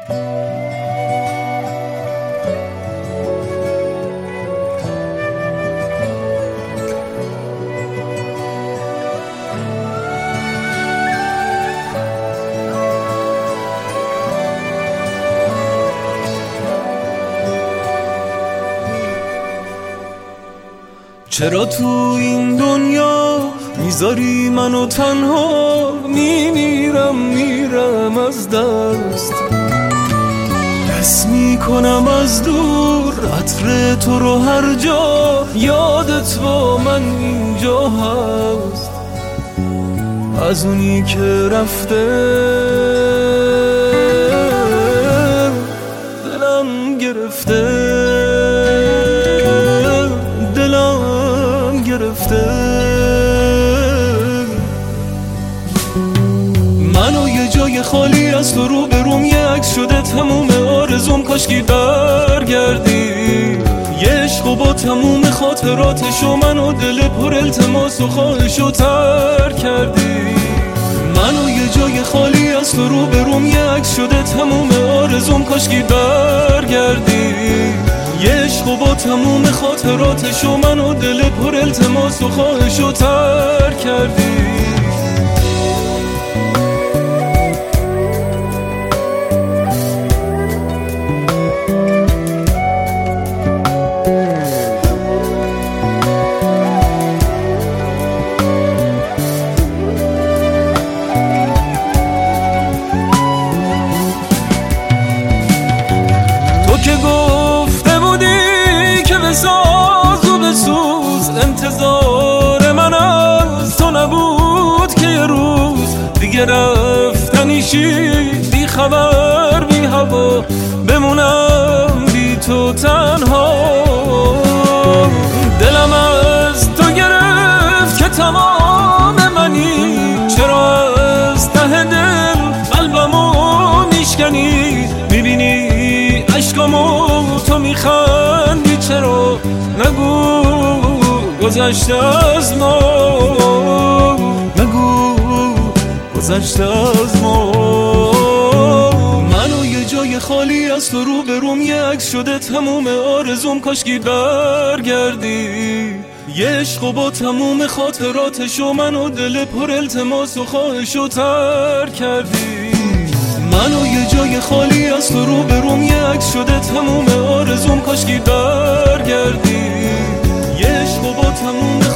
چرا تو این دنیا میذاری منو تنها؟ میمیرم از دست میکنم از دور عطر تو رو هر جا، یادت با من اینجا هست، از اونی که رفته دلم گرفته منو یه جای خالی از تو رو به روم، یه عکس شده تموم آرزوم کاشکی برگردی، یه عشق و با تموم خاطراتشو منو دل پر التماس و خواهشو ترک کردی. منو یه جای خالی از تو رو به روم، یه عکس شده تموم آرزوم کاشکی برگردی، یه عشق و با تموم خاطراتشو منو دل پر التماس و خواهشو ترک کردی. تو که گفته بودی که بساز و بسوز، انتظار من از تو نبود که یه روز دیگه رفتنیشی، بی خبر بی هوا بمونم بی تو تنها. دلم از تو گرفت که تمام منی، چرا از ته دل قلبمو میشکنی؟ میبینی عشقامو تو میخندی، چرا نگو گذشته از ما، نگو گذشته از ما. منو یه جای خالی از تو رو به روم، یه عکس شده تموم آرزوم کاشکی برگردی، یه عشق و با تموم خاطراتشو منو دل پر التماس و خواهشو ترک کردی. منو یه جای خالی از تو رو به روم، یه عکس شده تموم آرزوم کاشکی برگردی، یه عشق و با تموم